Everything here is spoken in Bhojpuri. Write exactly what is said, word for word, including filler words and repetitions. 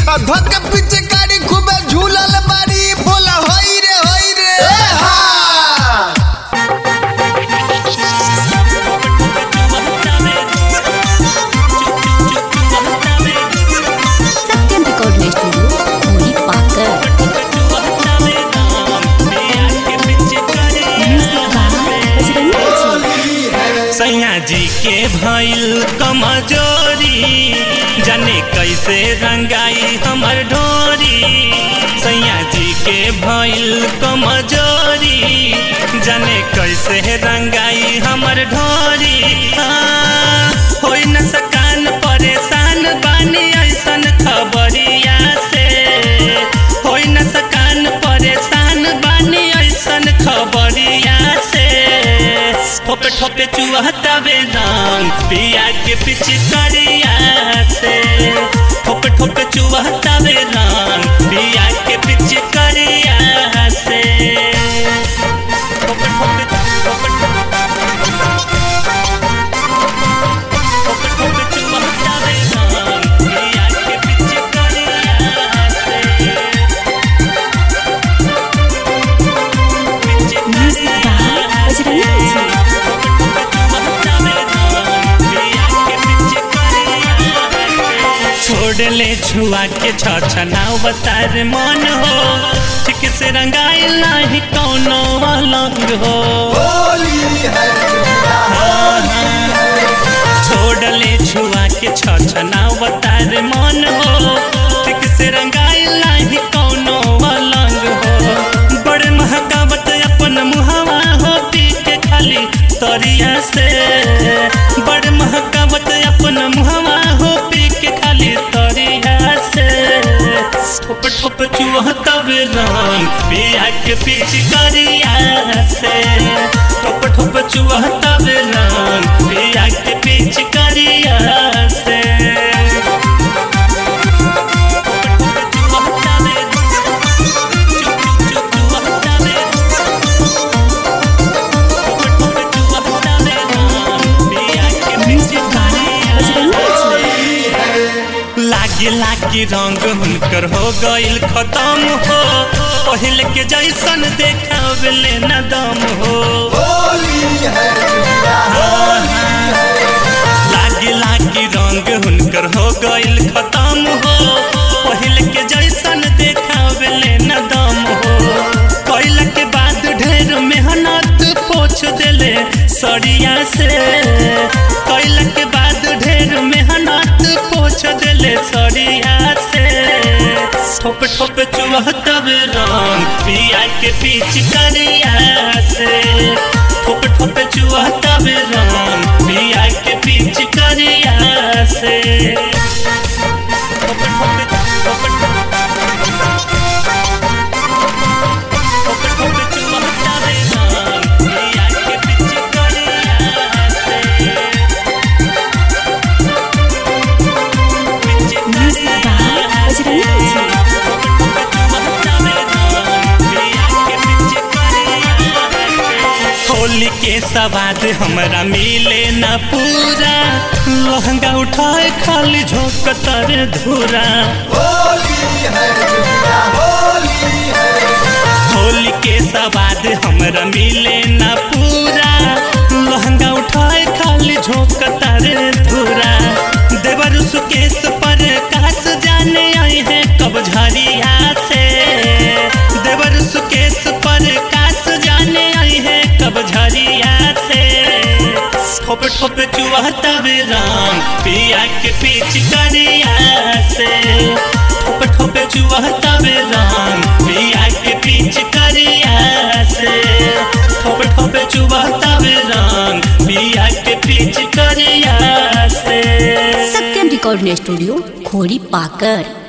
धक पीछे गाड़ी खूबे झूलल बारी बोला होई रे होई रे सत्यम रिकॉर्डिंग स्टूडियो खोरी पाकर। सैया जी के भइल कमजोरी जाने कैसे रंगाई हमर ढोरी। सैया जी के भइल कमजोरी जाने कैसे रंगाई हमर ढोरी। होई न सकान परेशान बानी ऐसन खबरिया से। होई न सकान परेशान बानी ऐसन खबरिया से। ठोपे ठोपे चुहतावे रंग पिया के पिचकारिया से। ठोपे ठोपे चुहतावे रंग पिया के पिचकारिया से। ठोपे ठोपे ठोपे ठोपे ठोपे चुहतावे रंग पिया के पिचकारिया से। छोड़ले छुआ के छछनाव बतार मन हो ठीक से रंगाइल नहीं कौनो अलग हो। छोड़ले छुआ के छछनाव बतार मन हो ठीक से रंगाइल नहीं कौनो अलग हो। बड़े महकावत अपन मुहावा हो पी के खाली तरिया से। बड़े महकावत अपन मुहावा हो पी के खाली तरिया से। ठोप ठोप चुहतावे रंग पिया के पिचकारिया से। ठोप ठोप चुहतावे रंग पिया के पिचकारिया से। लागी लागी रंग हुनकर हो गइल खत्म हो। पहले के जैसन देखावले न दम हो। लागी लागी रंग हुनकर हो गइल खत्म हो। पहले के जैसन देखावले न दम हो। कैला के बाद ढेर मेहनत पोछ देले सड़िया से। कैला के बाद ढेर मेहनत पोछ देले सड़िया से। ठोप ठोप चुहतावे रंग पिया के पिचकारिया से। ठोप ठोप चुहतावे रंग पिया के पिचकारिया से। ठोप ठोप ठोप ठोप चुहतावे रंग पिया के पिचकारिया से। होली के सवाद हमरा मिले न पूरा। लहंगा उठाए खाली झोंकतर धूरा। होली के सवाद हमरा मिले न पूरा। लहंगा उठाए खाली झोंकतर धूरा। देवर सुकेश पर कास जाने आए हैं कब झरिया से। देवर सुकेश पर कास जाने आए हैं कब झरिया से। ठोप ठोप चुहतावे रंग पिया के पिचकारिया से। ठोप ठोप चुहतावे रंग पिया के पिचकारिया से। ठोप ठोप चुहतावे रंग पिया के पिचकारिया से। सत्यम रिकॉर्डिंग स्टूडियो खोरी पाकर।